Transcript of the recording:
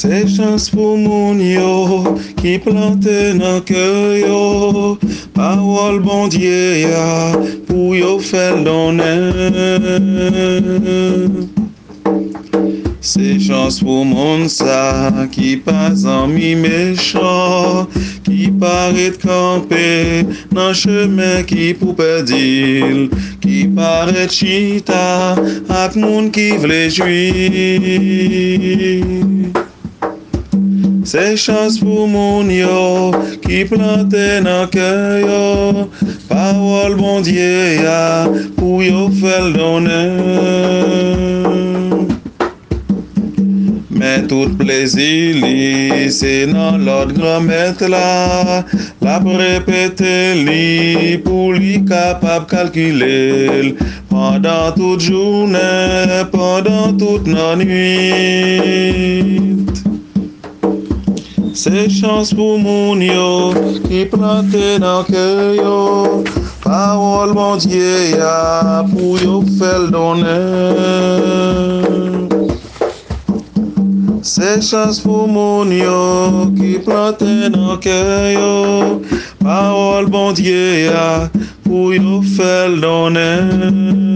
C'est chance pour moun yo qui plante dans cœur yo. Parole bon Dieu ya pour yo faire donner. C'est chance pour moun sa qui pas ami méchant, qui paraît camper dans chemin qui pour perdre, qui paraît chita ak moun qui vle jouir. C'est chance pour moun yo qui plante dans cœur yo. Parole bon Dieu ya pour yo faire donner. Mais tout plaisir li, c'est dans l'autre grand maître là. La répéter li pour li capable calculer pendant toute journée, pendant toute la nuit. C'est chance pour moun yo qui plante dans cœur yo. Parole bon Dieu ya pour yo faire donner. C'est chance pour moun yo qui plante dans cœur yo. Parole bon Dieu ya pour yo faire donner.